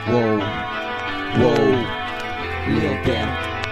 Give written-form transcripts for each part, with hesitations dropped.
Воу, воу, Lil Ken.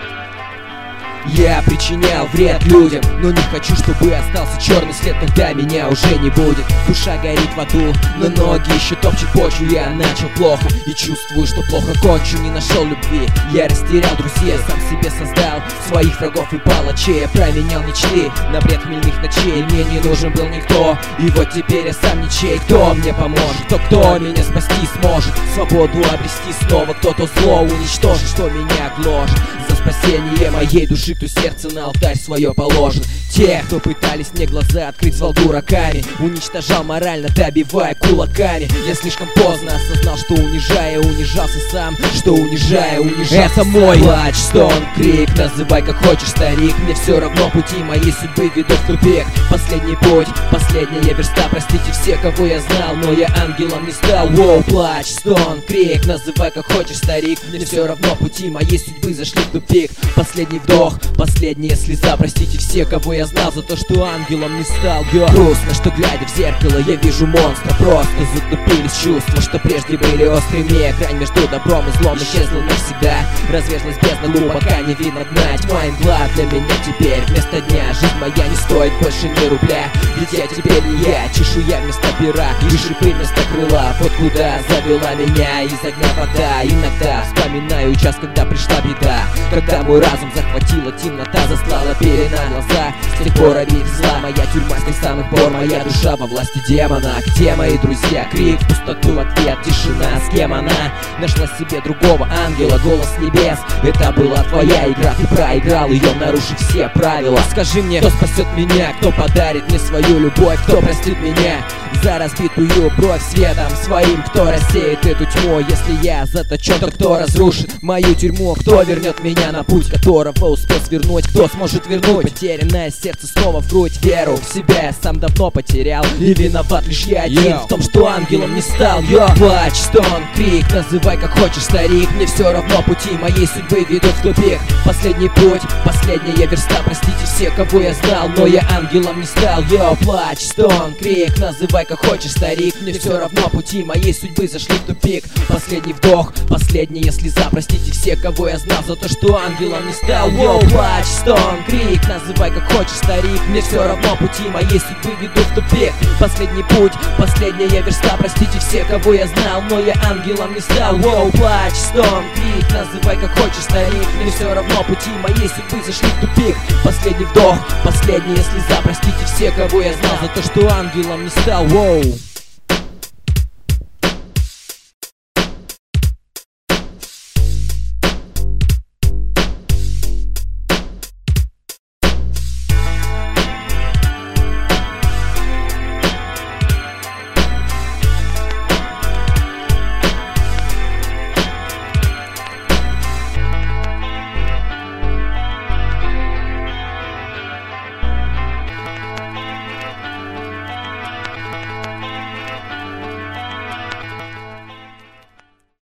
Я причинял вред людям, но не хочу, чтобы остался черный след, когда меня уже не будет. Душа горит в аду, но ноги еще топчут почву. Я начал плохо и чувствую, что плохо кончу. Не нашел любви, я растерял друзей, сам себе создал своих врагов и палачей. Я променял мечты на бред хмельных ночей. Мне не нужен был никто, и вот теперь я сам ничей. Кто мне поможет, кто меня спасти сможет? Свободу обрести снова, кто-то зло уничтожит, что меня гложет. За спасение моей души, кто сердце на алтарь свое положит. Те, кто пытались мне глаза открыть, звал дураками, уничтожал морально, добивая кулаками. Я слишком поздно осознал, что унижая, унижался сам, что унижая, унижался. Это мой плач, стон, крик, называй как хочешь, старик. Мне все равно, пути моей судьбы ведут в тупик. Последний путь, последняя верста, простите все, кого я знал, но я ангелом не стал. Воу, плач, стон, крик, называй как хочешь, старик. Мне все равно, пути моей судьбы зашли в тупик. Последний вдох, последняя слеза, простите все, кого я знал, за то, что ангелом не стал. Грустно, что глядя в зеркало, я вижу монстра. Просто затупились чувства, что прежде были острыми. Грань между добром и злом исчезла навсегда. Разверзлась бездна глубока, не видно дна. Тьма и мгла для меня теперь вместо дня. Жизнь моя не стоит больше ни рубля, ведь я теперь не я. Чешуя вместо пера и шипы вместо крыла. Вот куда завела меня из огня вода. Иногда вспоминаю час, когда пришла беда, когда мой разум захватила темнота, заслала пелена глаза. С тех пор обитель зла, моя тюрьма с тех самых пор, моя душа во власти демона. Где мои друзья? Крик в пустоту, ответ, тишина. С кем она? Нашла себе другого ангела, голос небес. Это была твоя игра, ты проиграл ее, нарушив все правила. Скажи мне, кто спасет меня, кто подарит мне свою любовь, кто простит меня за разбитую бровь светом своим, кто рассеет эту тьму. Если я заточен, то кто разрушит мою тюрьму? Кто вернет меня на путь, которого успел свернуть? Кто сможет вернуть потерянное сердце снова в грудь? Веру в себя я сам давно потерял, и виноват лишь я один в том, что ангелом не стал. Плач, стон, крик, называй как хочешь, старик. Мне все равно, пути моей судьбы ведут в тупик. Последний путь, последняя верста, простите все, кого я знал, но я ангелом не стал. Плач, стон, крик, называй как хочешь, старик. Мне все равно, пути моей судьбы зашли в тупик. Последний вдох, последняя слеза, простите все, кого я знал, за то, что ангелом не стал. Плач, стон, крик, называй как хочешь, старик. Мне все равно, пути моей судьбы ведут в тупик. Последний путь, последняя верста, простите все, кого я знал, но я ангелом не стал. Плач, стон, крик, называй как хочешь, старик. Мне все равно, пути моей судьбы зашли в тупик. Последний вдох, последняя слеза, простите все, кого я знал, за то, что ангелом не стал.